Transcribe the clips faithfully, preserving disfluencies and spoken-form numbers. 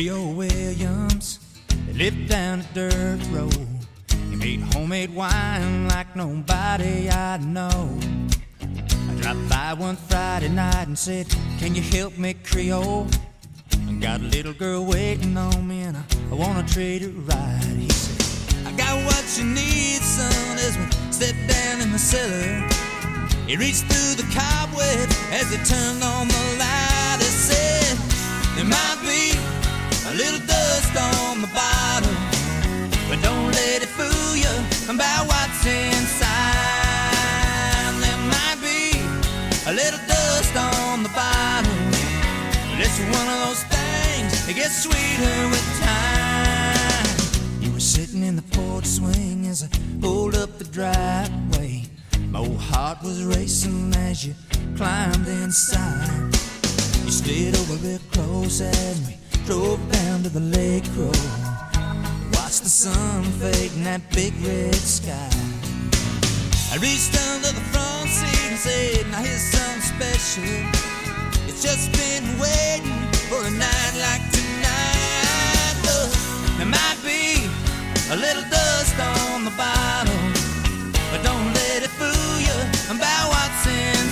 Creole Williams, they lived down a dirt road. He made homemade wine like nobody I know. I dropped by one Friday night and said, can you help me, Creole? I got a little girl waiting on me and I, I wanna treat her right. He said, I got what you need, son, as we stepped down in the cellar. He reached through the cobweb as he turned on the light. He said, there might be a little dust on the bottom, but don't let it fool you about what's inside. There might be a little dust on the bottom, but it's one of those things that gets sweeter with time. You were sitting in the porch swing as I pulled up the driveway. My old heart was racing as you climbed inside. You stayed over real close as we drove down to the lake road. Watched the sun fade in that big red sky. I reached under the front seat and said, now here's something special. It's just been waiting for a night like tonight. Look, there might be a little dust on the bottom, but don't let it fool you about what's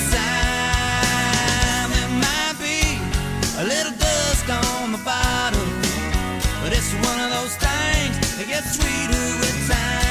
inside. There might be a little dust on the bottom, but it's one of those things that gets sweeter with time.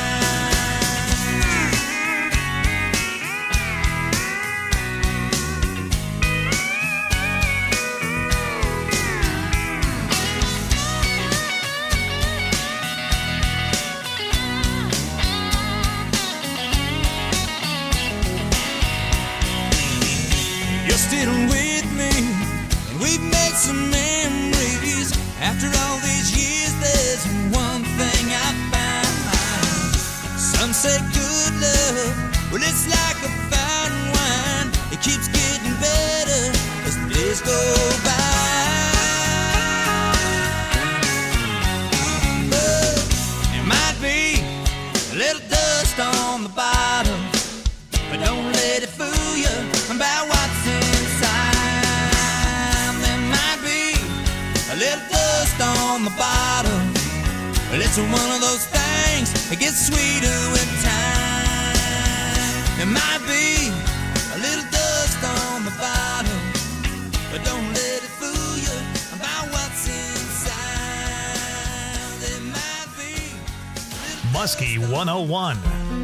Still with me, and we've made some memories. After all these years, there's one thing I found. Some say good love, well, it's like a fine wine. It keeps getting better as the days go by. But there might be a little dust on the bottom, but don't let it fool you about what's in. A little dust on the bottom, but it's one of those things that gets sweeter with time. There might be a little dust on the bottom, but don't let it fool you about what's inside. There might be Muskie one oh one.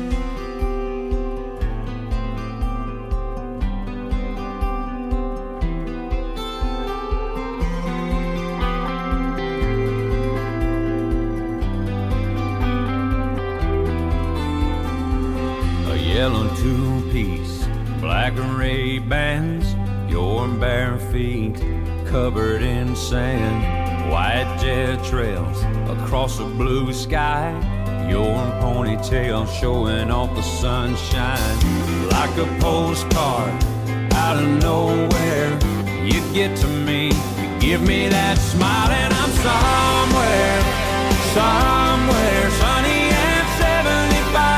Yellow two-piece, black Ray-Bans, your bare feet covered in sand, white jet trails across a blue sky, your ponytail showing off the sunshine. Like a postcard out of nowhere, you get to me, you give me that smile, and I'm somewhere, somewhere sunny and seventy-five.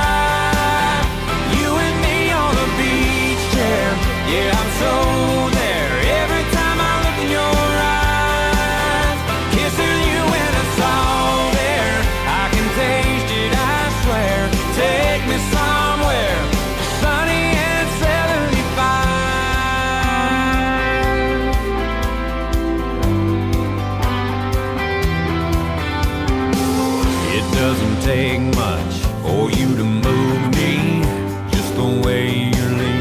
Yeah, I'm so there every time I look in your eyes. Kissing you when it's all there, I can taste it, I swear. Take me somewhere sunny and seventy-five. It doesn't take much for you to move me, just the way you're leaning.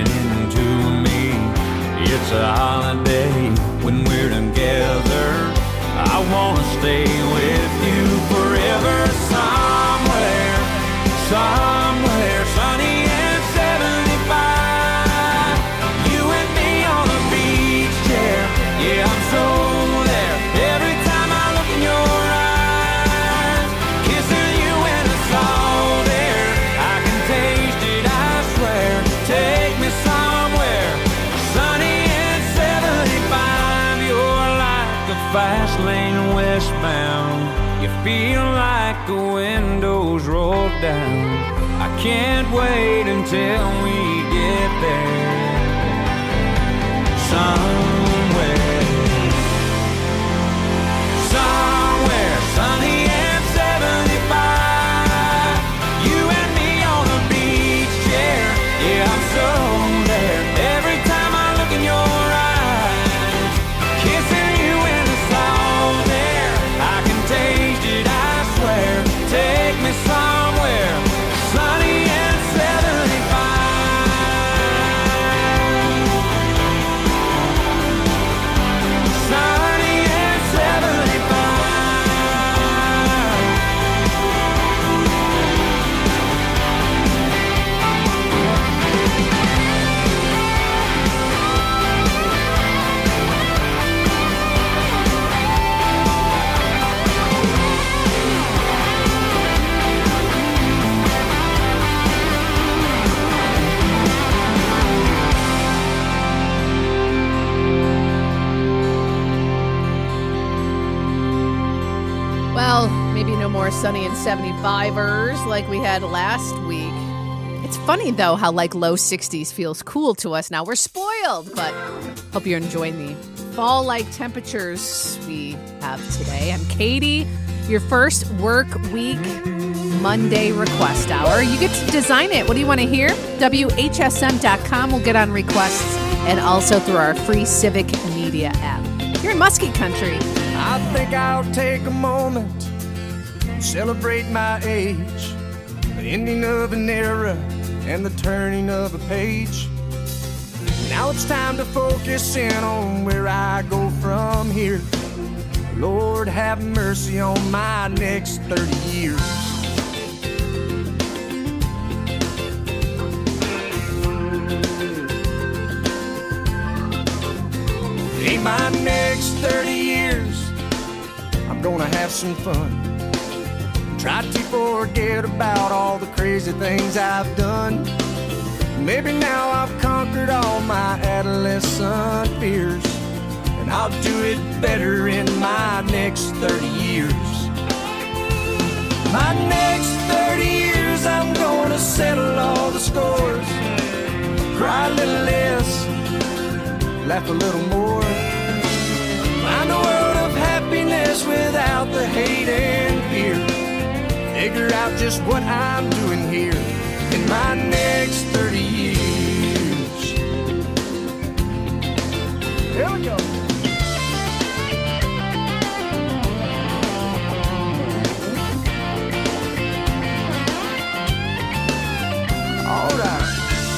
It's a holiday when we're together. I wanna stay with you forever. Somewhere, somewhere sunny and seventy-five. You and me on a beach chair. Yeah, I'm so there every time I look in your eyes. Kissing you and it's all there, I can taste it, I swear. Take me somewhere sunny. Fast lane westbound, you feel like the windows roll down. I can't wait until we get there. Somewhere, somewhere. Maybe no more sunny and seventy-fivers like we had last week. It's funny, though, how like low sixties feels cool to us now. We're spoiled, but hope you're enjoying the fall-like temperatures we have today. I'm Katie, your first work week Monday request hour. You get to design it. What do you want to hear? W H S M dot com will get on requests, and also through our free Civic Media app. You're in Muskie Country. I think I'll take a moment to celebrate my age, the ending of an era and the turning of a page. Now it's time to focus in on where I go from here. Lord, have mercy on my next thirty years. In my next thirty years, I'm gonna have some fun. Try to forget about all the crazy things I've done. Maybe now I've conquered all my adolescent fears, and I'll do it better in my next thirty years. My next thirty years, I'm gonna settle all the scores. Cry a little less, laugh a little more. Find a world of happiness without the hate and fear. Figure out just what I'm doing here in my next thirty years. Here we go. All right.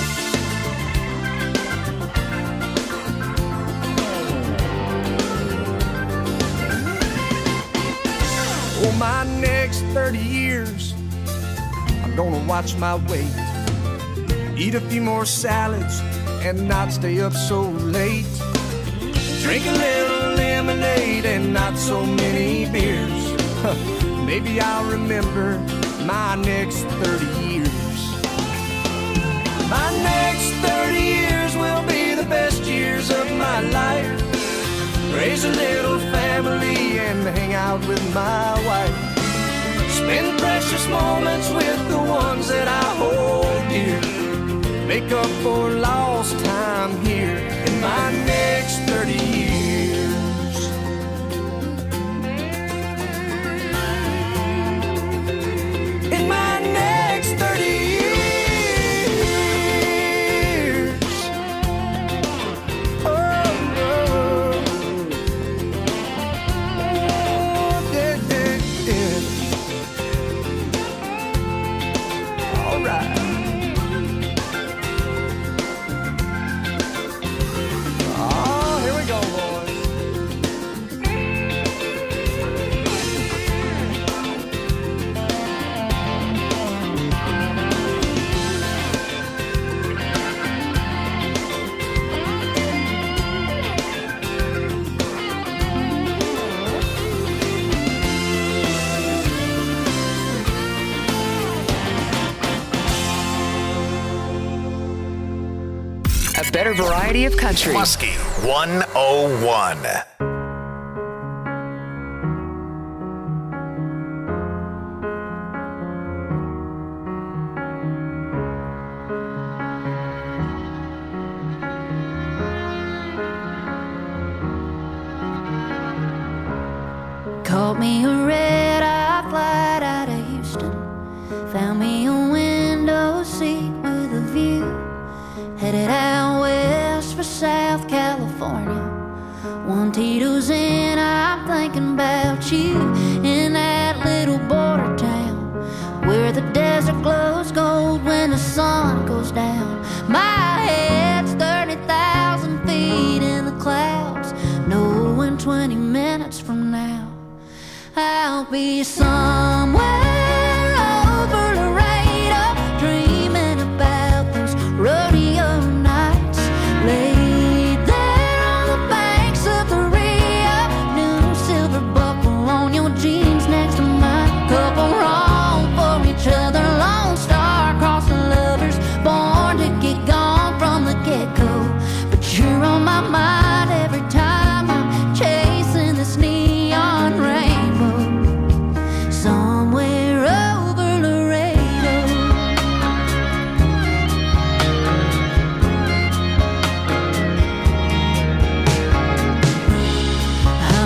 For my next thirty years, I'm gonna watch my weight, eat a few more salads, and not stay up so late. Drink a little lemonade and not so many beers. Maybe I'll remember my next thirty years. My next thirty years will be the best years of my life. Raise a little family and hang out with my wife. Spend precious moments with the ones that I hold dear. Make up for lost time here in my next thirty years. In my next thirty years. Better variety of country. Muskie one oh one. Caught me a red-eye flight out of Houston. Found me a window seat with a view. Headed out west for South California. One Tito's in, I'm thinking about you. In that little border town where the desert glows gold when the sun goes down. My head's thirty thousand feet in the clouds, knowing twenty minutes from now I'll be somewhere over Laredo, dreaming about those rodeo nights. Laid there on the banks of the Rio, new silver buckle on your jeans next to mine. Couple wrong for each other, Lone Star crossing lovers, born to get gone from the get-go. But you're on my mind every time I'm chasing this neon rainbow. So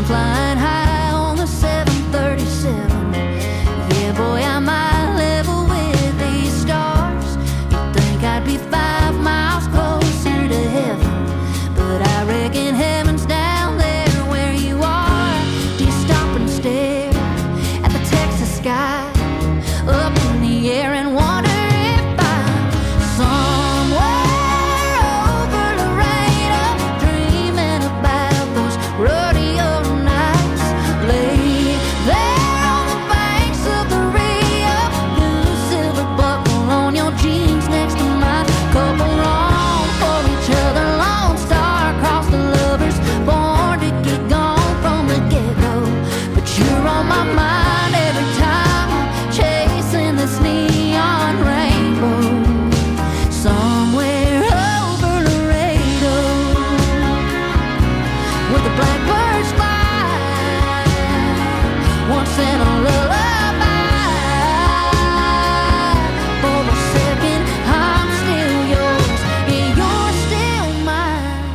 I'm flying high on the seven thirty-seven. Yeah, boy, I might level with these stars. You'd think I'd be five miles closer to heaven, but I reckon heaven's down there where you are. Do you stop and stare at the Texas sky up in the air and wonder if I'm somewhere over Laredo, dreaming about those rodeo nights, laid there on the banks of the Rio, blue silver buckle on your jeans next to mine, couple wrong for each other, lone star across the lovers, born to get gone from the get-go, but you're on my mind every time I'm chasing this neon rainbow, somewhere over Laredo, where the blackbirds fly, once in a lullaby. For a second, I'm still yours, and you're still mine.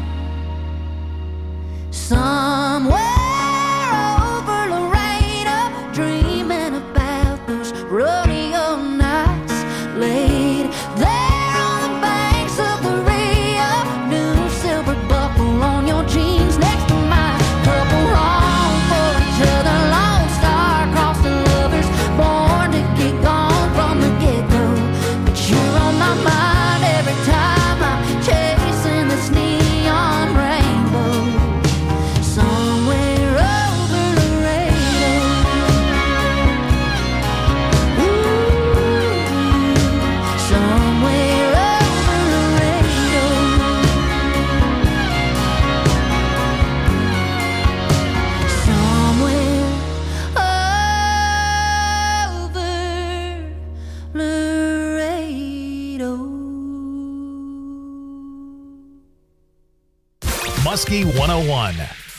Somewhere over Laredo, dreaming about those rodeo nights, laid there on the banks of the Rio, new silver buckle on your jeans next to mine, couple wrong for each other, lone star across the lovers, born to get gone from the get-go, but you're on my mind every time I'm chasing this neon rainbow, somewhere over Laredo. Ooh, somewhere over Laredo. Somewhere over Laredo. Muskie one oh one.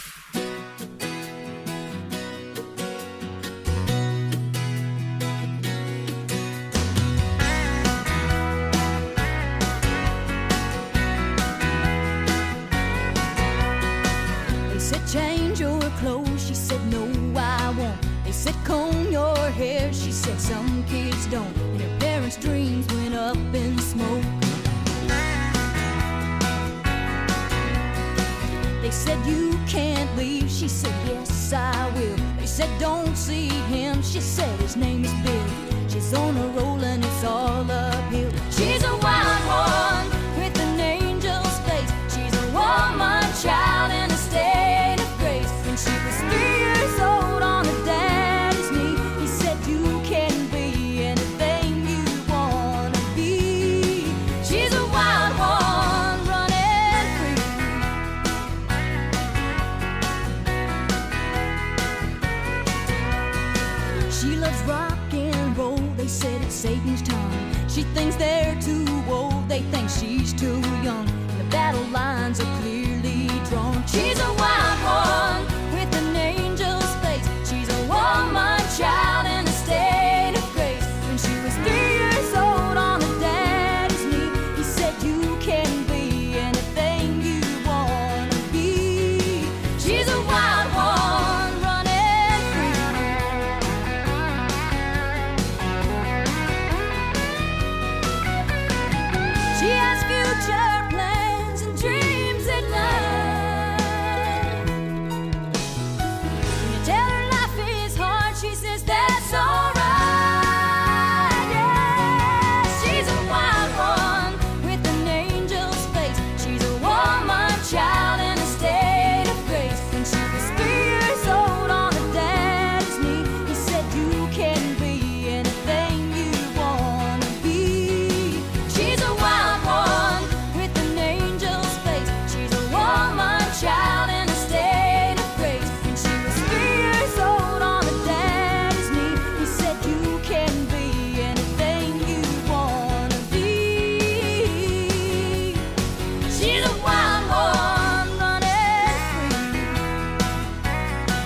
They said change your clothes, she said no I won't. They said comb your hair, she said some kids don't. And her parents' dreams went up in smoke. They said you can't leave, she said yes I will. They said don't see him, she said his name is Bill. She's on a roll and it's all uphill. She's a wild one with an angel's face. She's a woman child in a state of grace. When she was three years old on her daddy's knee, he said you can be anything you wanna be. She's a wild one running free. She loves rock and roll, they said it's Satan's time. She thinks they're too old, they think she's too young. And the battle lines are clearly drawn. She's a wild one with an angel's face. She's a woman child in a state of grace. When she was three years old on her daddy's knee, he said you can be anything you wanna be. She's a wild one running free. She has future plans and dreams that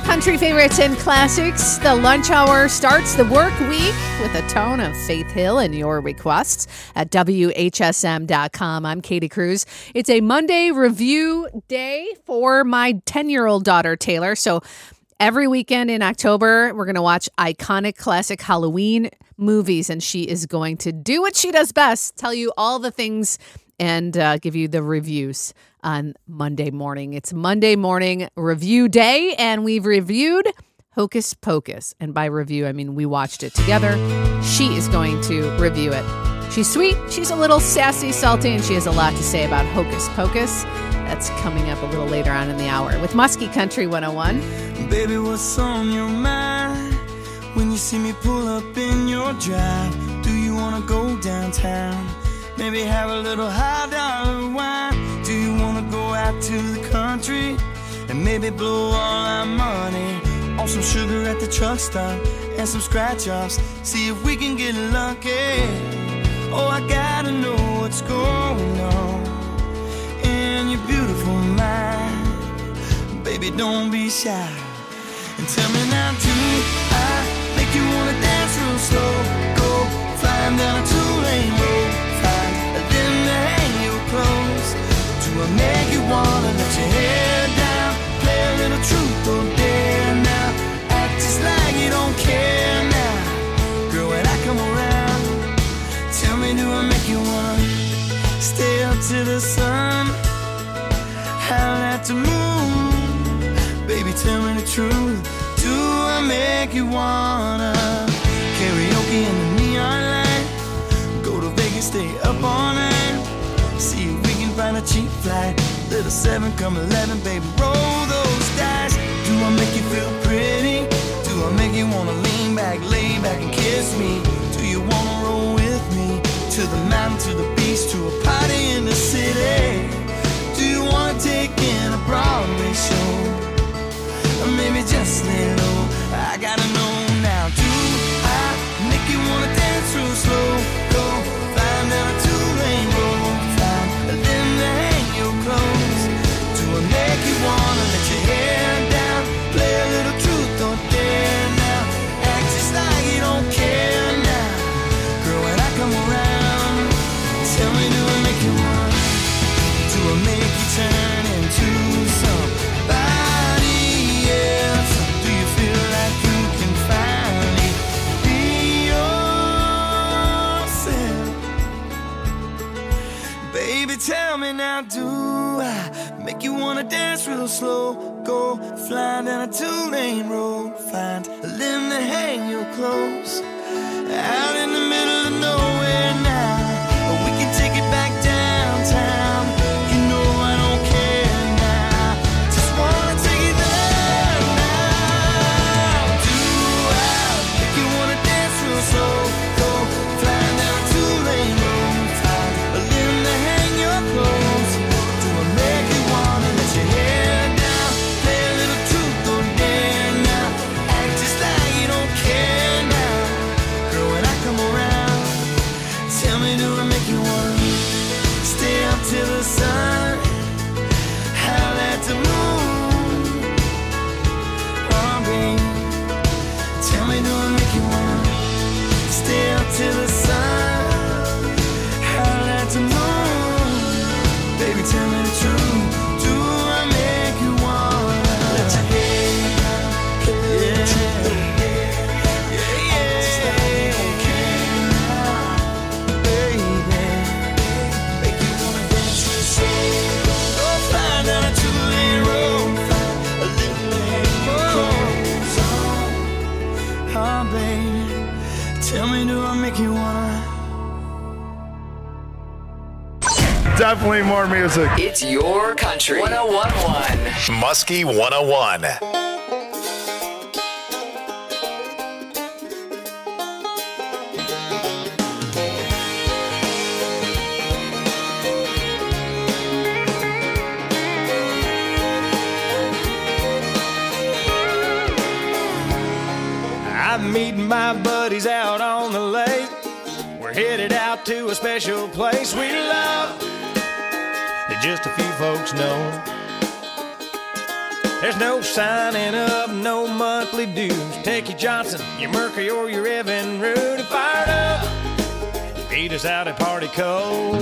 Country favorites and classics. The lunch hour starts the work week with a tone of Faith Hill and your requests at W H S M dot com. I'm Katie Cruz. It's a Monday review day for my ten-year-old daughter, Taylor. So every weekend in October, we're going to watch iconic classic Halloween movies, and she is going to do what she does best, tell you all the things and uh, give you the reviews on Monday morning. It's Monday morning review day, and we've reviewed Hocus Pocus. And by review, I mean we watched it together. She is going to review it. She's sweet, she's a little sassy, salty, and she has a lot to say about Hocus Pocus. That's coming up a little later on in the hour with Muskie Country one oh one. Baby, what's on your mind when you see me pull up in your drive? Do you want to go downtown? Maybe have a little high dollar wine. Do you wanna go out to the country and maybe blow all our money on some sugar at the truck stop and some scratch offs? See if we can get lucky. Oh, I gotta know what's going on in your beautiful mind. Baby, don't be shy and tell me now, do I make you wanna dance real slow? Go flying down a two-lane road. Do I make you wanna let your hair down? Play a little truth or dare now. Act just like you don't care now. Girl, when I come around, tell me, do I make you wanna stay up to the sun? Howl at the moon. Baby, tell me the truth. Do I make you wanna karaoke in the neon light? Go to Vegas, stay up all night. See if we can find a cheap flight. Little seven, come eleven, baby, roll those dice. Do I make you feel pretty? Do I make you wanna lean back, lay back and kiss me? Do you wanna roll with me to the mountain, to the beach, to a party in the city? Do you wanna take in a Broadway show? Or maybe just lay low? I gotta know now. Do I make you wanna dance real slow? Go find out a two-lane road. Make you wanna let your hair down, play a little truth or dare now. Act just like you don't care now. Girl, when I come around, tell me, do I make you wanna? Do I make you turn into somebody else? Do you feel like you can finally be yourself? Baby, tell me now, do I make you wanna dance real slow? Go flying down a two-lane road. Find a limb to hang your clothes out in the middle of nowhere now. We can take it back downtown. You know I don't care now. Just wanna take it there now. Do I make you wanna dance real slow? Go flying down a two-lane road. Find a limb to hang your clothes. Do I make you wanna let your hair down? Play a little truth or dare now. Act just like you don't care now. Girl, when I come around, tell me, do I make you wanna stay up till the sun? Howl at the moon. Oh, babe, tell me, do I make you wanna stay up till the sun? Howl at the moon. Baby, tell me the truth. Do I make you wanna let your hair down? Yeah, yeah, yeah. Just like you don't care now, baby. Make you wanna dance real slow. Go flying down a two-lane road. Find a little clothes on. Oh, baby, tell me, do I make you wanna? Definitely more music. It's your country. one oh one point one. Muskie one oh one. I'm meeting my buddies out on the lake. We're headed out to a special place we love that just a few folks know. There's no signing up, no monthly dues. Take your Johnson, your Mercury, or your Evan Root and fired up. Beat us out at Party Cove.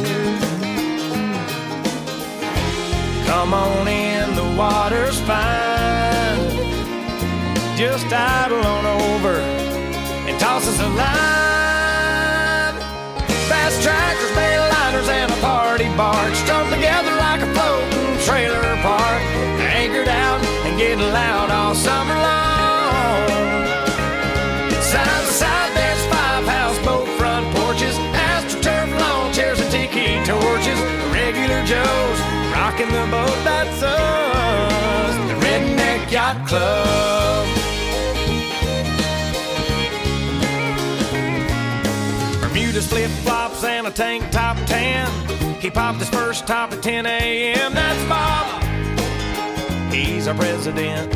Come on in, the water's fine. Just idle on over and toss us a line. Fast tractors, bail liners, and a party barge strung together like a floating trailer park. Anchored out and getting loud all summer long. Side by side there's five houseboat front porches, astroturf lawn chairs and tiki torches. Regular Joes rocking the boat, that's us, the Redneck Yacht Club. Bermuda's flip-flops and a tank top tan. He popped his first top at ten a.m. That's Bob, he's our president.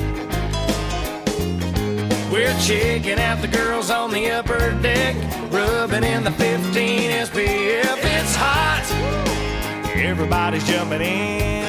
We're checking out the girls on the upper deck, rubbing in the fifteen S P F. It's hot, everybody's jumping in.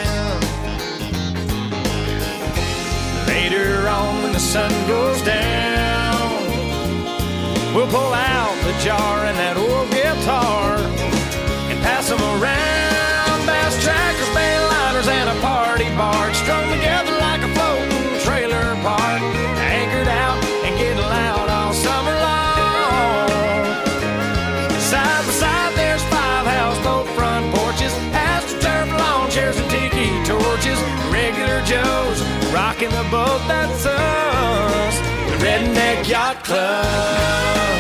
Later on when the sun goes down, we'll pull out the jar and that old guitar and pass them around. Bass trackers, bail liners, and a party barge strung together like a floating trailer park. Anchored out and getting loud all summer long. Side by side there's five houseboat front porches, astroturf lawn chairs and tiki torches. Regular Joes rocking the boat, that's us, the Redneck Yacht Club.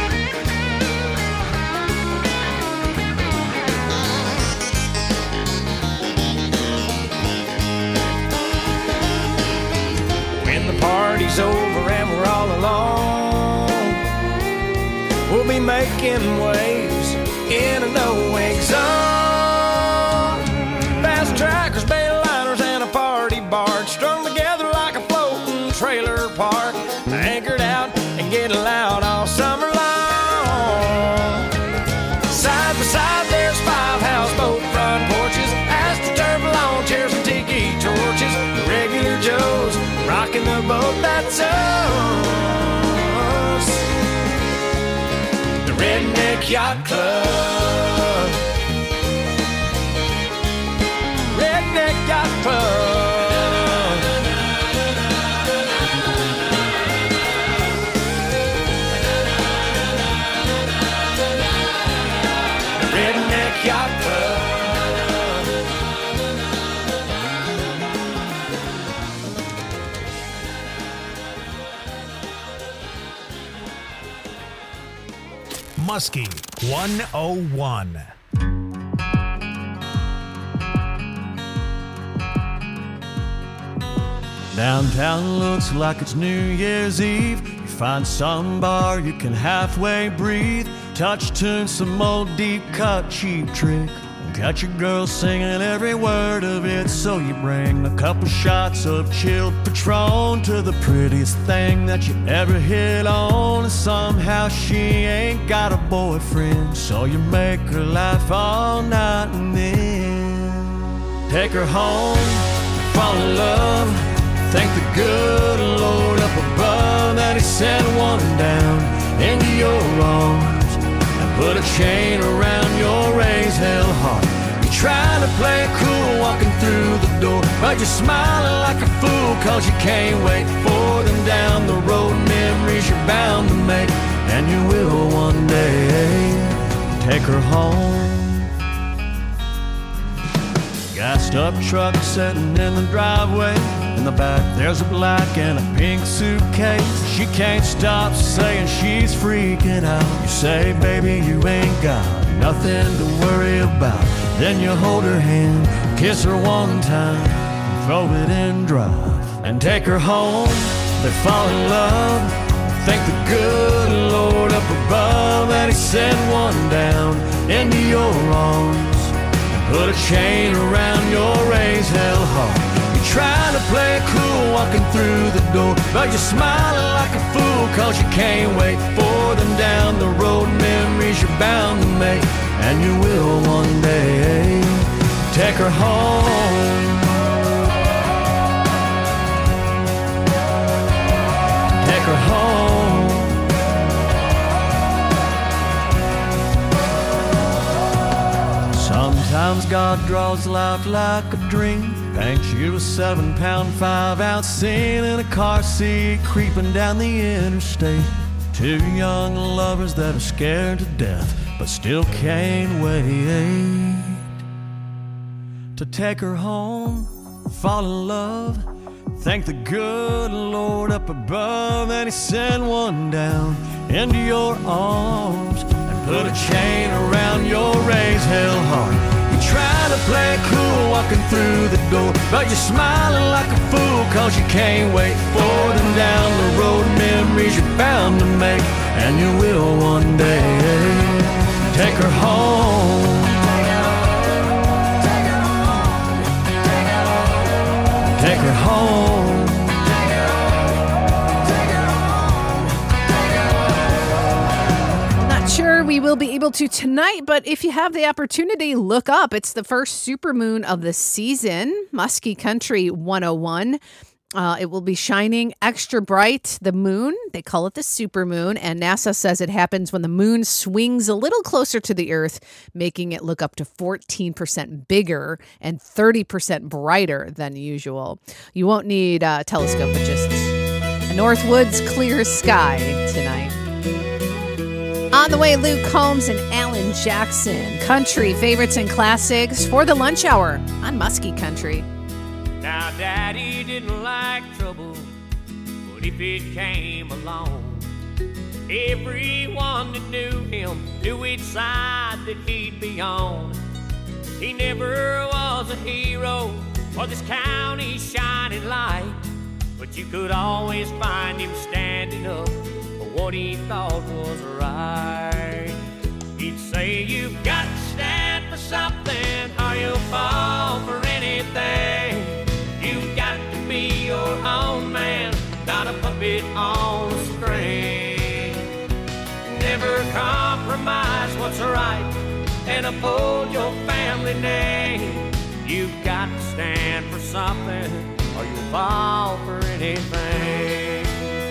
When the party's over and we're all alone, we'll be making waves in a no-wake zone. Fast trackers, bail liners, and a party barge strung together like a floating trailer park. Anchored out and getting loud all summer long. Side by side there's five houseboat front porches, astroturf lawn chairs and tiki torches. Regular Joes rocking the boat, that's us, the Redneck Yacht Club. Redneck Yacht Club. Redneck Yacht Club. Muskie one oh one. Downtown looks like it's New Year's Eve. You find some bar you can halfway breathe. Touch tune, some old deep cut cheap trick. Got your girl singing every word of it. So you bring a couple shots of chilled Patron to the prettiest thing that you ever hit on. And somehow she ain't got a boyfriend, so you make her laugh all night and then take her home, fall in love. Thank the good Lord up above that he sent one down into your arms and put a chain around your raised hell heart. You're trying to play it cool walking through the door, but you're smiling like a fool cause you can't wait for them down the road. Memories you're bound to make, and you will one day take her home. Gassed up truck sitting in the driveway. In the back there's a black and a pink suitcase. She can't stop saying she's freaking out. You say, baby, you ain't got nothing to worry about. Then you hold her hand, kiss her one time, and throw it in drive and take her home. They fall in love. Thank the good Lord up above that he sent one down into your arms and put a chain around your raised hell heart. Trying to play it cool walking through the door, but you're smiling like a fool cause you can't wait for them down the road. Memories you're bound to make, and you will one day take her home. her home. Sometimes God draws life like a dream. Thanks you to a seven pound, five ounce sin in a car seat, creeping down the interstate. Two young lovers that are scared to death, but still can't wait to take her home, fall in love, thank the good Lord up above, and He sent one down into your arms and put a chain around your raised hell heart. You try to play it cool walking through the door, but you're smiling like a fool cause you can't wait for them down the road. Memories you're bound to make, and you will one day. Take her home. Take her home. Not sure we will be able to tonight, but if you have the opportunity, look up. It's the first supermoon of the season, Muskie Country one oh one. Uh, it will be shining extra bright, the moon. They call it the supermoon, and NASA says it happens when the moon swings a little closer to the Earth, making it look up to fourteen percent bigger and thirty percent brighter than usual. You won't need a telescope, but just a Northwoods clear sky tonight. On the way, Luke Combs and Alan Jackson. Country favorites and classics for the lunch hour on Muskie Country. Now, Daddy didn't like trouble, but if it came along, everyone that knew him knew which side that he'd be on. He never was a hero or this county's shining light, but you could always find him standing up for what he thought was right. He'd say, you've got to stand for something or you'll fall for anything. You've got to be your own man, not a puppet on a string. Never compromise what's right and uphold your family name. You've got to stand for something or you'll fall for anything.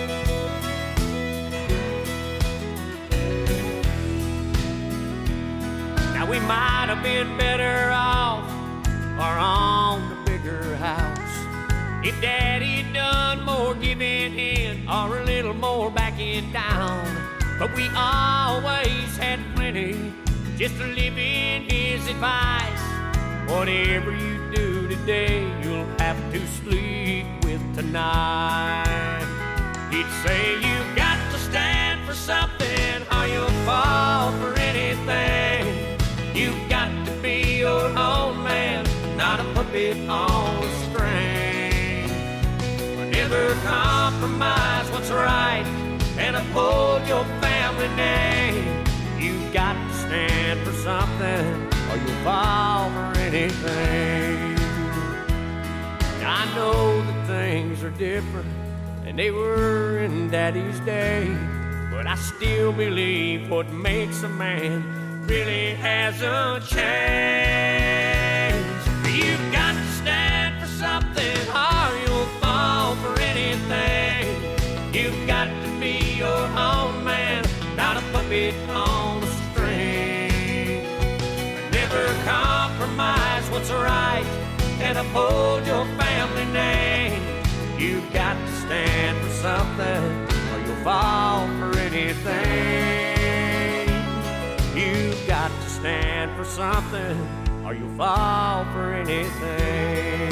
Now we might have been better off or on the bigger house if Daddy'd done more giving in or a little more backing down. But we always had plenty just to live in his advice. Whatever you do today, you'll have to sleep with tonight. He'd say, you've got to stand for something or you'll fall for anything. You've got to be your own man, not a puppet on a string. Never compromise what's right and uphold your family name. You've got to stand for something or you'll fall for anything. I know that things are different and they were in Daddy's day, but I still believe what makes a man really hasn't changed. You've got to stand for something or you'll fall for anything. You've got to be your own man, not a puppet on a string. Never compromise what's right and uphold your family name. You've got to stand for something or you'll fall for anything. You've got to stand for something or you'll fall for anything.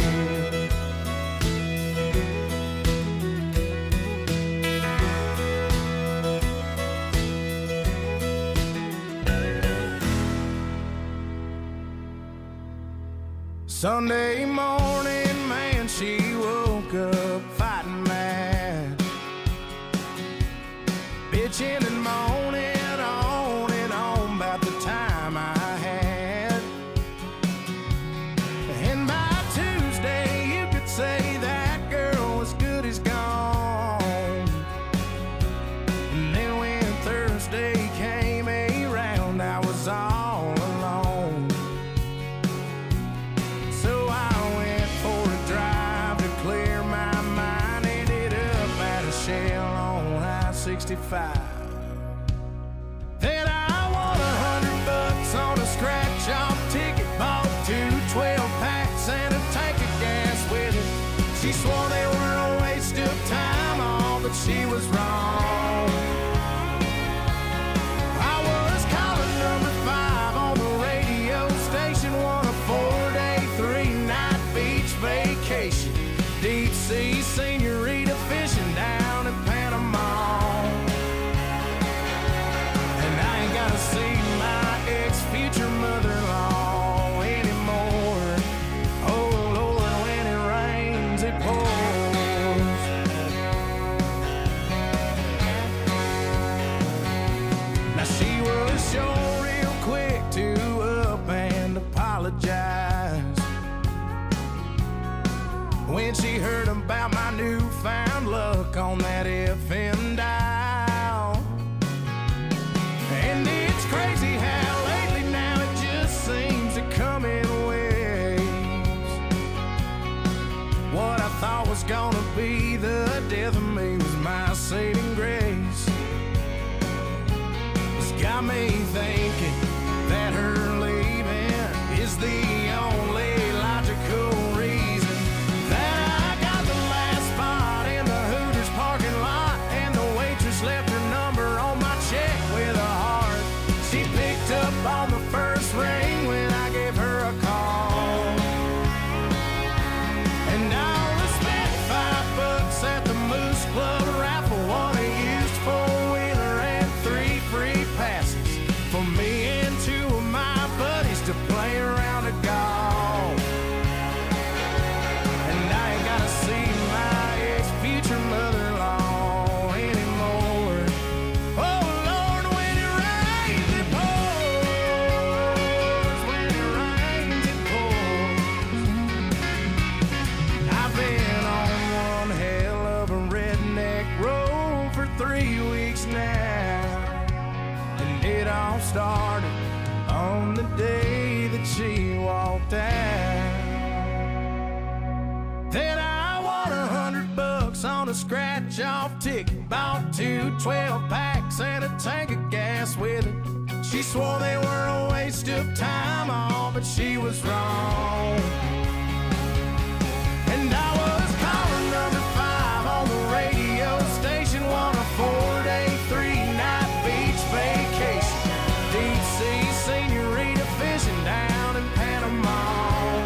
Sunday morning, man, she woke up fighting mad, bitching and moaning on and on about the time I had. And by Tuesday, you could say that girl was good as gone. And then when Thursday came around, I was all alone. So I went for a drive to clear my mind. Ended up at a Shell on sixty-five. Then I won a hundred bucks on a scratch-off ticket, bought two twelve packs and a tank of gas with it. She swore they were a waste of time, all, but she was wrong. I was calling number five on the radio station, won a four-day, three-night beach vacation. Deep sea senorita fishing down in Panama. And I ain't gotta see my ex-future mother-in-law anymore. Oh Lord, when it rains, it pours. Now she was sure real quick to up and apologize when she heard about my newfound luck on that F M dial. And it's crazy how lately now it just seems to come in waves. What I thought was gonna be the death of me was my saving grace. It's got me thinking that her leaving is the only logical reason that I got the last spot in the Hooters parking lot, and the waitress left her number on my check with a heart. She picked up on the first ring when I gave her a call. And I only spent five bucks at the Moose Club raffle, won a used four-wheeler and three free passes for me and two of my buddies to play around a golf. And I ain't gotta see my ex-future mother-in-law anymore. Oh Lord, when it rains, it pours. When it rains, it pours. I've been on one hell of a redneck road for three weeks now. And it all started on the day that she walked out. Then I won a hundred bucks on a scratch-off ticket, bought two twelve packs and a tank of gas with it. She swore they were a waste of time, all, but she was wrong. And I was calling number five on the radio station, won a four-day, three-night beach vacation. Deep sea senorita fishing down in Panama.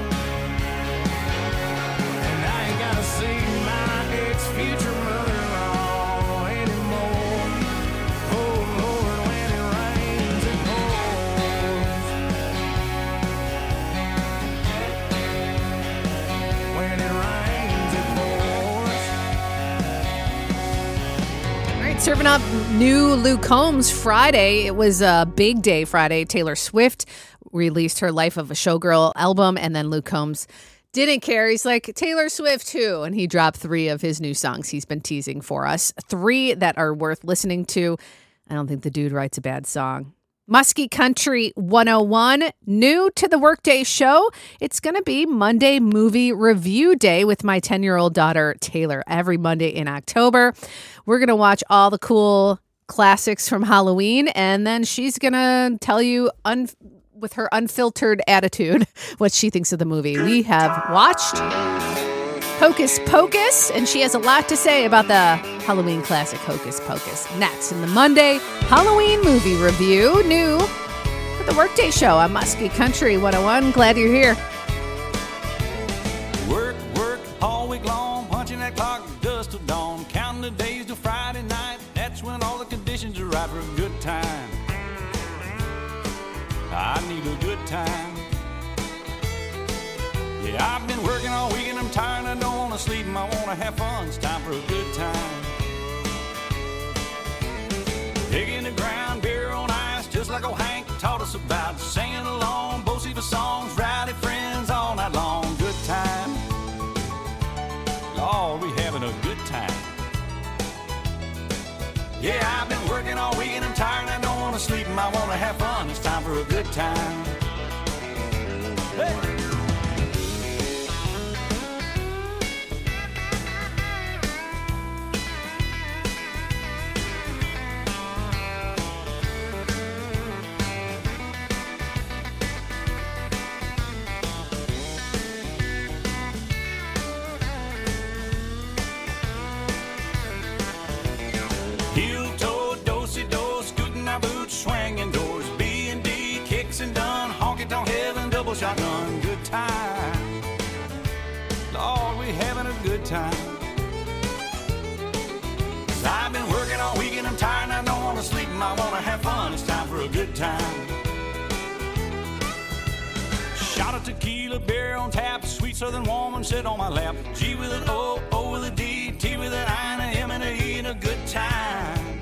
And I ain't gotta see my ex-future mother-in-law anymore. Oh Lord, when it rains, it pours. When it rains, it pours. All right, serving up new Luke Combs Friday. It was a big day Friday. Taylor Swift released her Life of a Showgirl album, and then Luke Combs didn't care. He's like, Taylor Swift too. And he dropped three of his new songs he's been teasing for us. Three that are worth listening to. I don't think the dude writes a bad song. Muskie Country one oh one, new to the Workday show. It's going to be Monday Movie Review Day with my ten-year-old daughter, Taylor, every Monday in October. We're going to watch all the cool classics from Halloween, and then she's going to tell you un- with her unfiltered attitude what she thinks of the movie. We have watched Hocus Pocus, and she has a lot to say about the Halloween classic Hocus Pocus. Next in the Monday Halloween Movie Review, new for the Workday Show on Muskie Country one oh one. Glad you're here. Work, work all week long, punching that clock dust till dawn, counting the days till Friday night. That's when all the conditions are right for a good time. I need a good time. Yeah, I've been working all week and I'm tired. I don't want to sleep and I want to have fun. It's time for a good time. Digging the ground, beer on ice, just like old Hank taught us about. Singing along, both the songs, rowdy friends all night long. Good time. Lord, we having a good time. Yeah, I've been working all week and I'm tired. I don't want to sleep and I want to have fun. It's time for a good time. Hey! time. 'Cause I've been working all week and I'm tired and I don't want to sleep and I want to have fun. It's time for a good time. Shot of tequila, beer on tap, sweet southern woman sit on my lap. G with an O, O with a D, T with an I, and a M and a E, and a good time.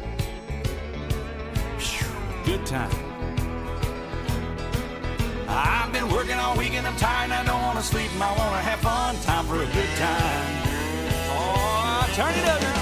Whew, good time. I've been working all week and I'm tired and I don't want to sleep and I want to have fun. Time for a good time. Oh, turn it up now.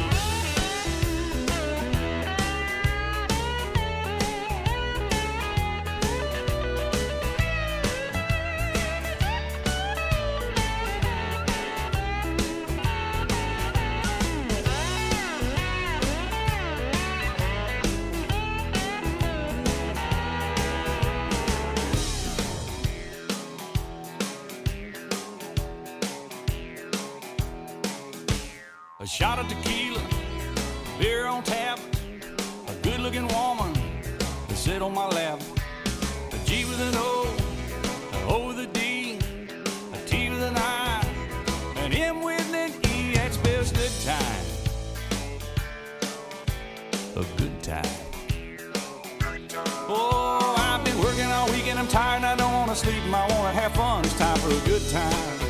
A shot of tequila, beer on tap, a good-looking woman to sit on my lap. A G with an O, an O with a D, a T with an I, an M with an E, that spells good time. A good time. Oh, I've been working all week and I'm tired and I don't want to sleep and I want to have fun. It's time for a good time.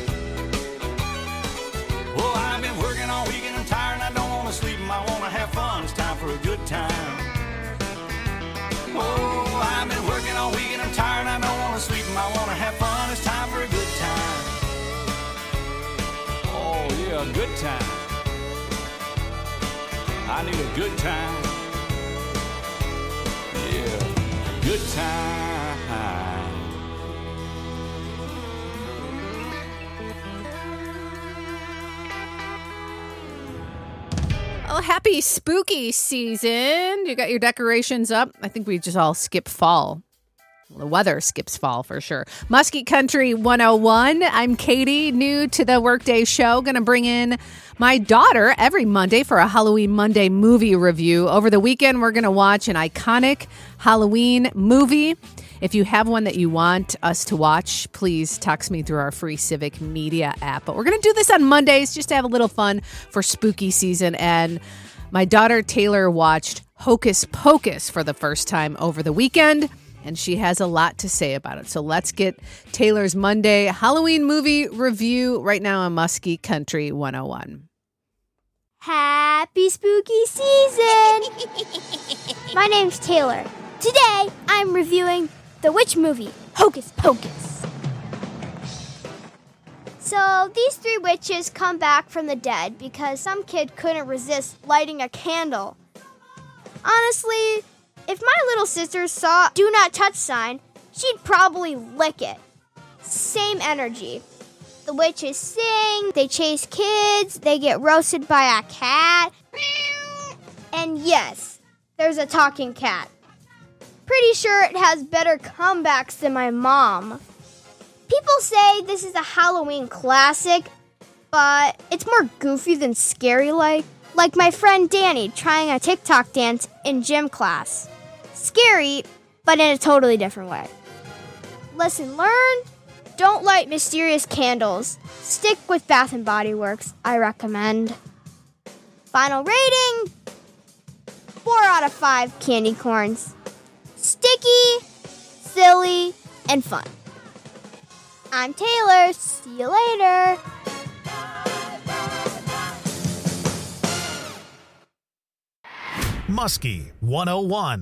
Oh, I've been working all week and I'm tired and I don't want to sleep and I want to have fun. It's time for a good time. Oh, I've been working all week and I'm tired and I don't want to sleep and I want to have fun. It's time for a good time. Oh, yeah, a good time. I need a good time. Yeah, good time. Oh, happy spooky season. You got your decorations up. I think we just all skip fall. Well, the weather skips fall for sure. Muskie Country one oh one. I'm Katie, new to the Workday show. Going to bring in my daughter every Monday for a Halloween Monday movie review. Over the weekend, we're going to watch an iconic Halloween movie. If you have one that you want us to watch, please text me through our free Civic Media app. But we're going to do this on Mondays just to have a little fun for spooky season. And my daughter Taylor watched Hocus Pocus for the first time over the weekend, and she has a lot to say about it. So let's get Taylor's Monday Halloween movie review right now on Muskie Country one oh one. Happy spooky season! My name's Taylor. Today, I'm reviewing the witch movie, Hocus Pocus. So, these three witches come back from the dead because some kid couldn't resist lighting a candle. Honestly, if my little sister saw "Do Not Touch" sign, she'd probably lick it. Same energy. The witches sing, they chase kids, they get roasted by a cat. And yes, there's a talking cat. Pretty sure it has better comebacks than my mom. People say this is a Halloween classic, but it's more goofy than scary-like. Like my friend Danny trying a TikTok dance in gym class. Scary, but in a totally different way. Lesson learned: don't light mysterious candles. Stick with Bath and Body Works, I recommend. Final rating: four out of five candy corns. Sticky, silly, and fun. I'm Taylor. See you later. Muskie one oh one.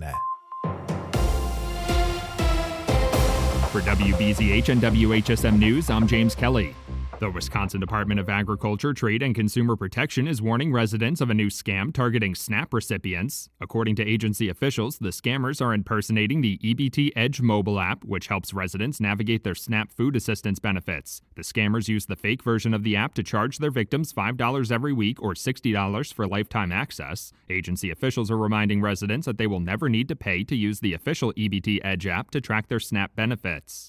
For W B Z H and W H S M News, I'm James Kelly. The Wisconsin Department of Agriculture, Trade, and Consumer Protection is warning residents of a new scam targeting SNAP recipients. According to agency officials, the scammers are impersonating the E B T Edge mobile app, which helps residents navigate their SNAP food assistance benefits. The scammers use the fake version of the app to charge their victims five dollars every week or sixty dollars for lifetime access. Agency officials are reminding residents that they will never need to pay to use the official E B T Edge app to track their SNAP benefits.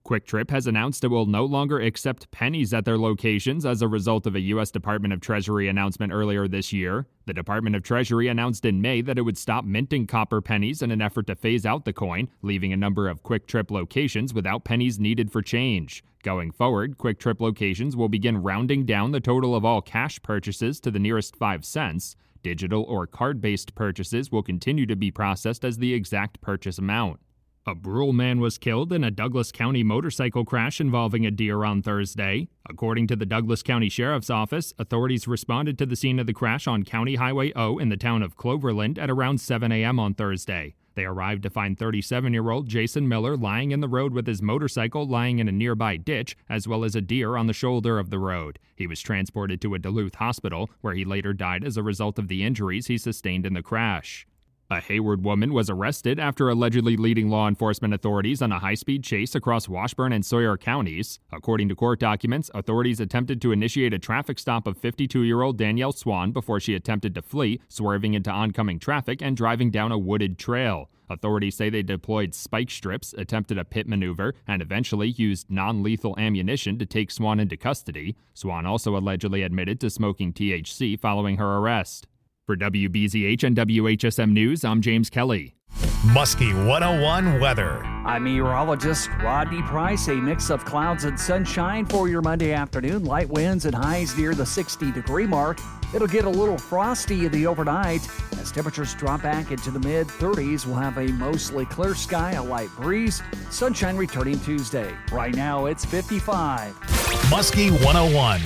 Quick Trip has announced it will no longer accept pennies at their locations as a result of a U S Department of Treasury announcement earlier this year. The Department of Treasury announced in May that it would stop minting copper pennies in an effort to phase out the coin, leaving a number of Quick Trip locations without pennies needed for change. Going forward, Quick Trip locations will begin rounding down the total of all cash purchases to the nearest five cents. Digital or card-based purchases will continue to be processed as the exact purchase amount. A Brule man was killed in a Douglas County motorcycle crash involving a deer on Thursday. According to the Douglas County Sheriff's Office, authorities responded to the scene of the crash on County Highway O in the town of Cloverland at around seven a.m. on Thursday. They arrived to find thirty-seven-year-old Jason Miller lying in the road with his motorcycle lying in a nearby ditch, as well as a deer on the shoulder of the road. He was transported to a Duluth hospital, where he later died as a result of the injuries he sustained in the crash. A Hayward woman was arrested after allegedly leading law enforcement authorities on a high-speed chase across Washburn and Sawyer counties. According to court documents, authorities attempted to initiate a traffic stop of fifty-two-year-old Danielle Swan before she attempted to flee, swerving into oncoming traffic and driving down a wooded trail. Authorities say they deployed spike strips, attempted a pit maneuver, and eventually used non-lethal ammunition to take Swan into custody. Swan also allegedly admitted to smoking T H C following her arrest. For W B Z H and W H S M News, I'm James Kelly. Muskie one oh one weather. I'm meteorologist Rodney Price. A mix of clouds and sunshine for your Monday afternoon. Light winds and highs near the sixty-degree mark. It'll get a little frosty in the overnight. As temperatures drop back into the mid-thirties, we'll have a mostly clear sky, a light breeze. Sunshine returning Tuesday. Right now, it's fifty-five. Muskie one oh one.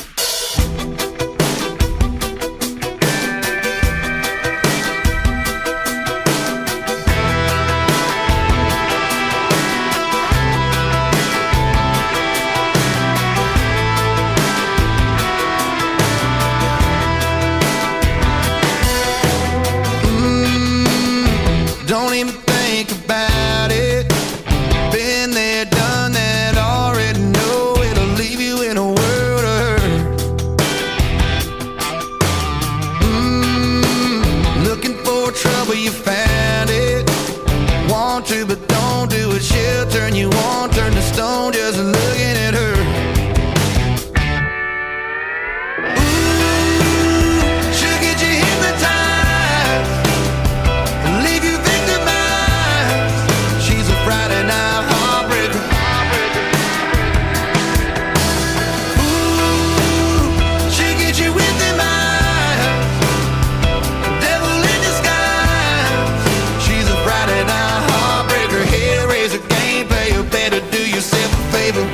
Don't even think about it. Been there, done that, already know it'll leave you in a world of hurt. Mm, looking for trouble, you found it. Want to, but don't do it. She'll turn you on, turn to stone just looking at her. Ooh, she'll get you hypnotized. Leave you Friday night heartbreaker. Ooh, she get you with them eyes. Devil in disguise. She's a Friday night heartbreaker. Hellraiser, game player. Better do yourself a favor.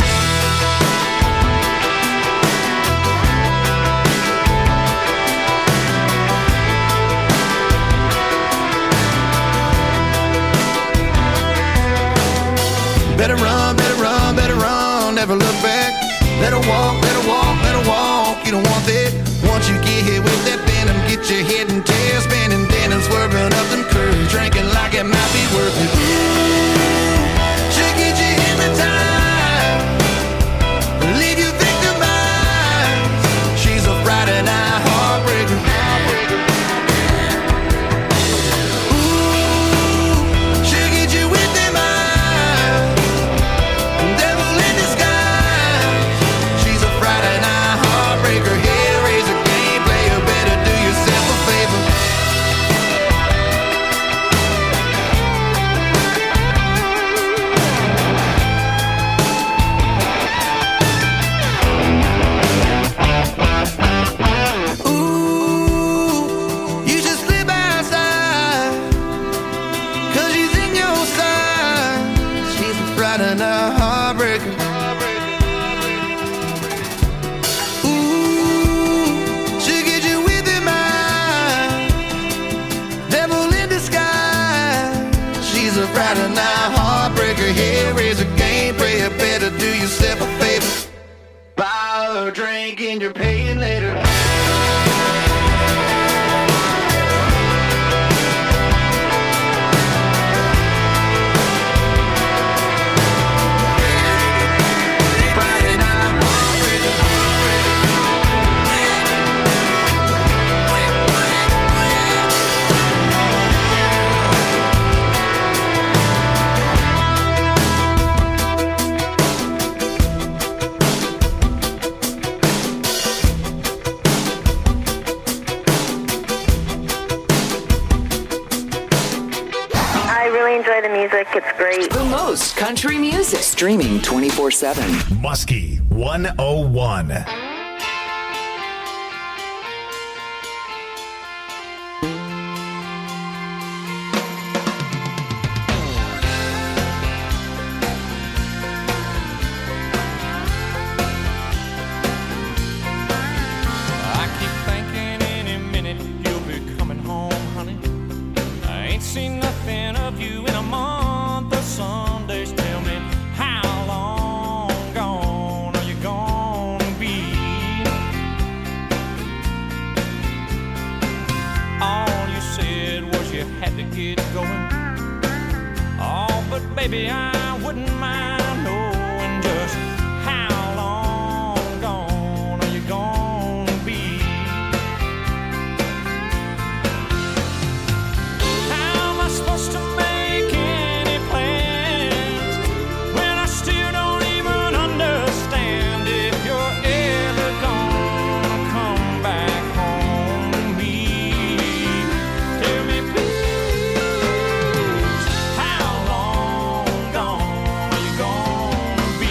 Better run, better run, better run, never look back. Let her walk, let her walk, let her walk. You don't want that. Once you get hit with that venom, get your head and tail spinning, then and swerving up them curves, drinking like it might be worth it. She'll get you hypnotized, leave you victimized. She's a Friday night heartbreaker. Ooh, she'll get you with them eyes. Better do yourself a favor. Buy her a drink and you're paying later. It's great. The most country music. Streaming twenty-four seven. Muskie one oh one. Seen nothing of you in a month or some days. Tell me, how long gone are you gonna be? All you said was you had to get going. Oh, but baby, I wouldn't mind knowing just how long gone are you gonna be? Supposed to make any plans when I still don't even understand if you're ever gonna come back home to me. Tell me please, how long gone are you gonna be?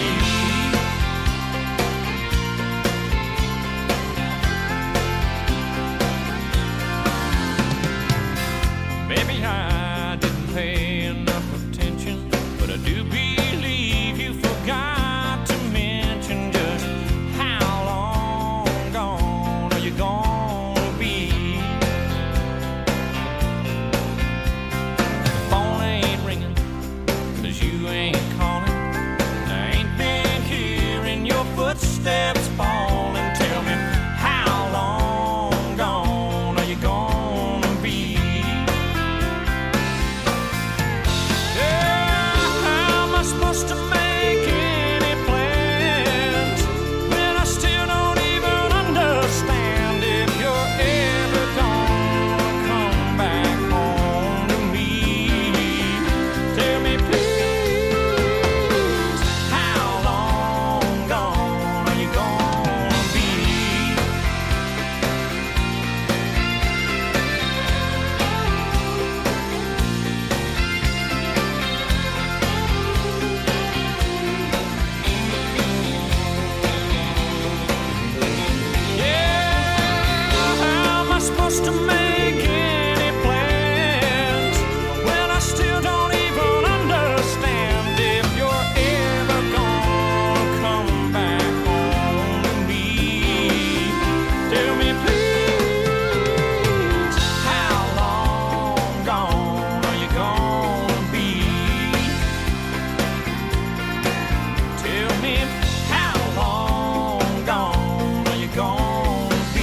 Maybe I pay enough attention, but I do believe you forgot to mention just how long gone are you gonna be? The phone ain't ringing, cause you ain't calling. I ain't been hearing your footsteps falling. Tell me, how long gone are you gonna be? Supposed to make any plans when I still don't even understand if you're ever gonna come back home to me. Tell me please, how long gone are you gonna be? Supposed to make any plans when I still don't even understand if you're ever gonna come back home to me. Tell me please, how long gone are you gonna be? Tell me, how long gone are you gonna be?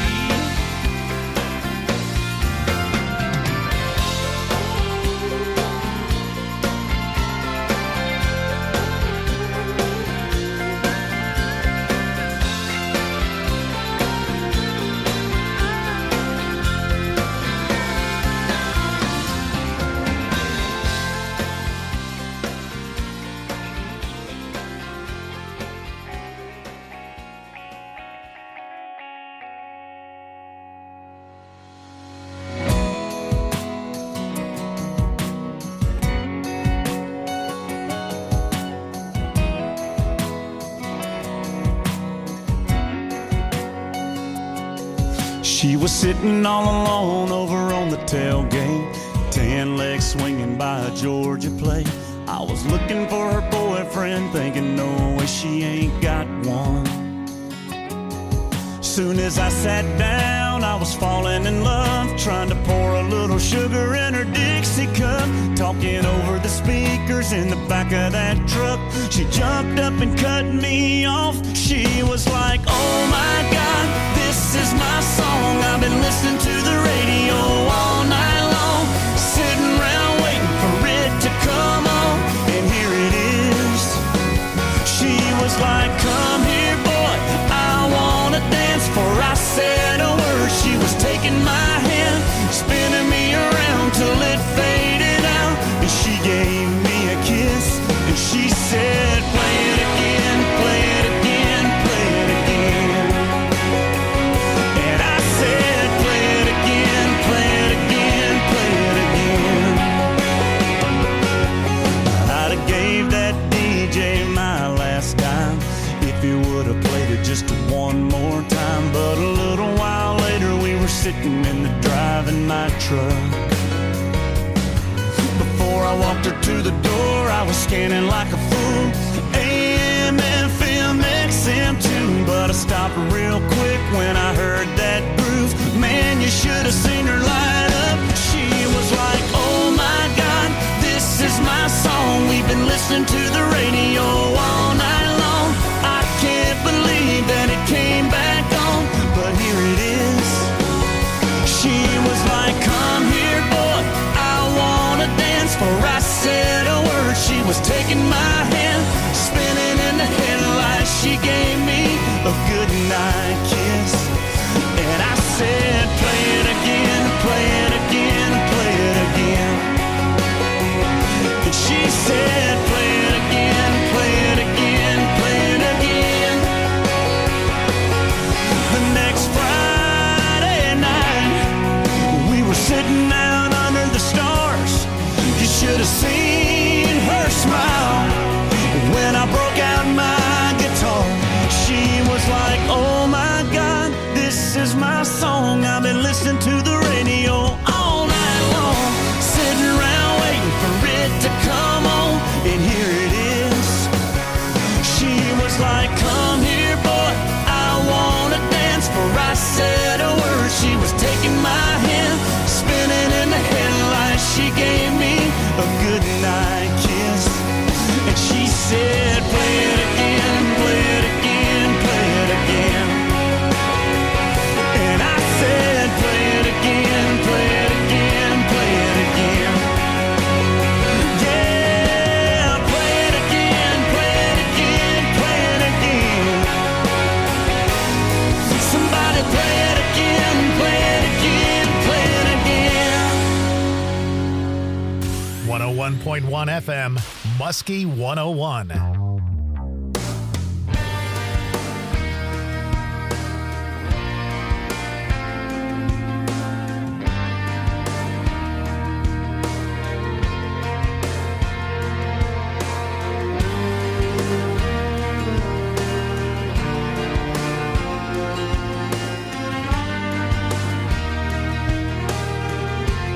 She was sitting all alone over on the tailgate, tan legs swinging by a Georgia plate. I was looking for her boyfriend, thinking no way she ain't got one. Soon as I sat down, I was falling in love, trying to pour a little sugar in her Dixie cup, talking over the speakers in the back of that truck. She jumped up and cut me off. She was like, oh my God, this is my song. I've been listening to the radio all night long, sitting around waiting for it to come on, and here it is. She was like, come here boy, I wanna dance. Before I said a word, she was taking my hand, spinning me around till it faded out, and she gave me a kiss, and she said, play it again, play it again, play it again. And I said, play it again, play truck. Before I walked her to the door, I was scanning like a fool. A M, F M, X M too, but I stopped real quick when I heard that groove. Man, you should have seen her light up. She was like, oh my God, this is my song. We've been listening to the radio all night long. I can't believe that it came back on, but here it is. She was like, come here, boy, I wanna dance. For I said a word, she was taking my hand, spinning in the headlights. She gave me a good night kiss, and I said, play it again, play it again, play it again. And she said, play it again, play it again, play it again. The next Friday night, we were sitting out under the stars. You should have seen her smile when I broke out my guitar. She was like, oh my God, this is my song. I've been listening to the radio all night long, sitting around waiting for it to come on, and here it is. She was like, come here, boy, I wanna dance. For I said a word, she was taking my hand, spinning in the headlights. She gave me a good night kiss, and she said, play it again, play it again, play it again. And I said, play it again, play it again, play it again. Yeah, play it again, play it again, play it again. Somebody play it again, play it again, play it again. one oh one point one F M, Muskie one oh one.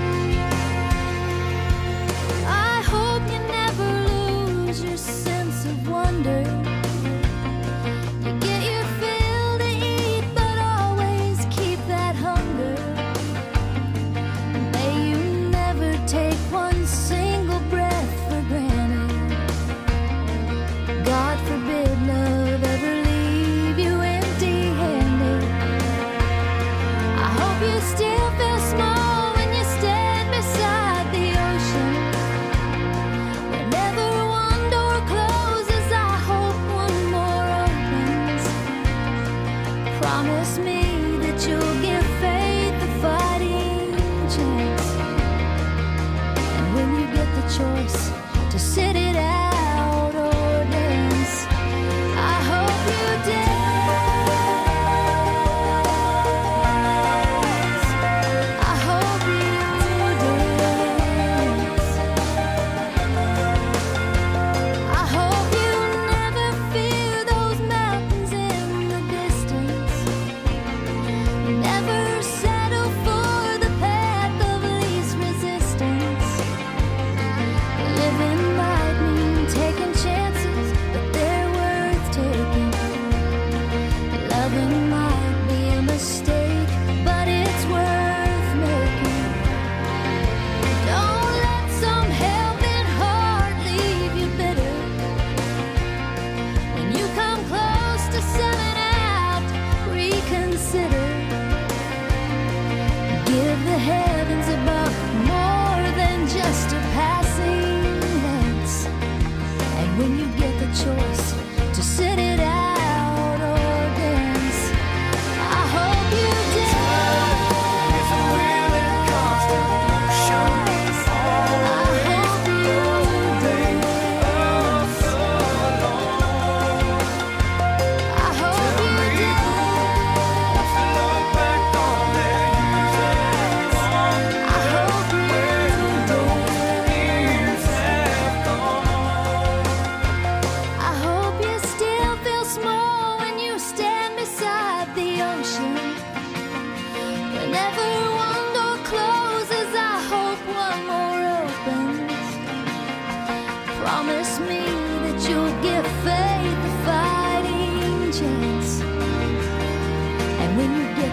I hope you never lose your sense of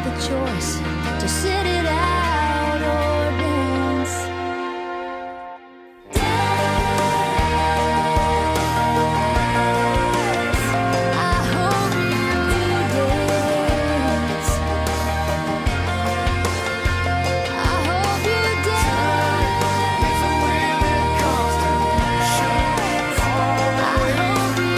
the choice to sit it out or dance. I hope you dance. I hope you dance. I hope you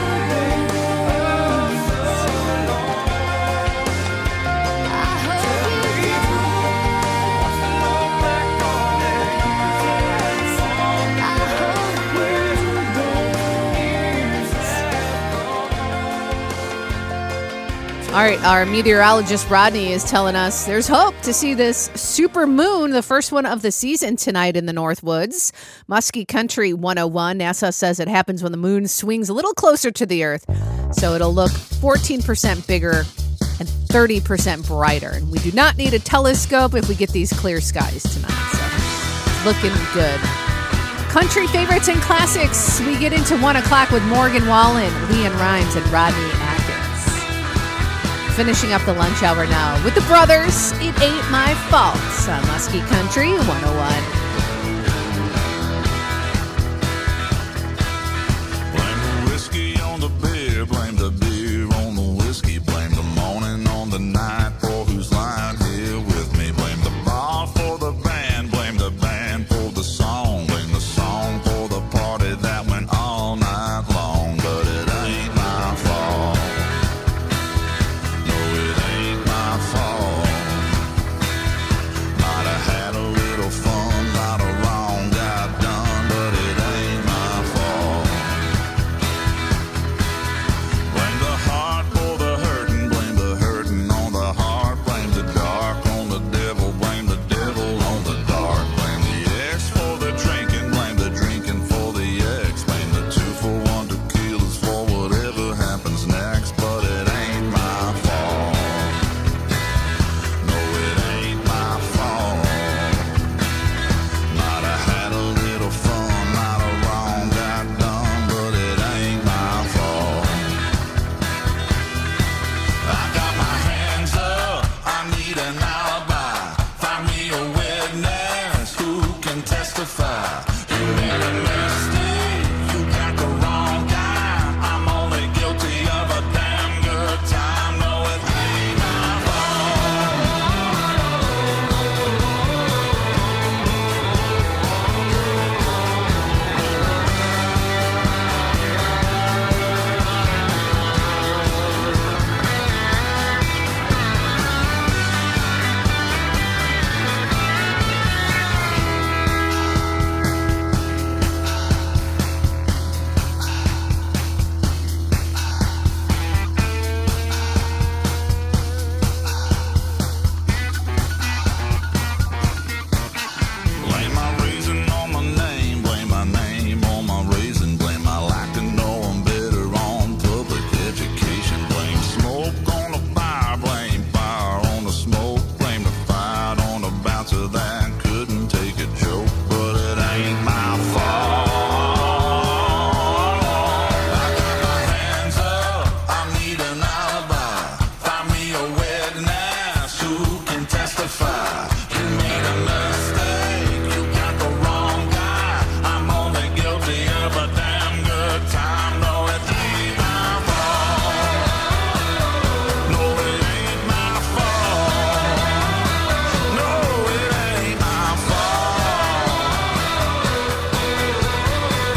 All right, our meteorologist Rodney is telling us there's hope to see this super moon, the first one of the season, tonight in the Northwoods. Muskie Country one oh one. NASA says it happens when the moon swings a little closer to the Earth, so it'll look fourteen percent bigger and thirty percent brighter. And we do not need a telescope if we get these clear skies tonight. So it's looking good. Country favorites and classics. We get into one o'clock with Morgan Wallen, Leanne Rhymes, and Rodney Atkins. Finishing up the lunch hour now with the brothers. It Ain't My Fault on Muskie Country one oh one.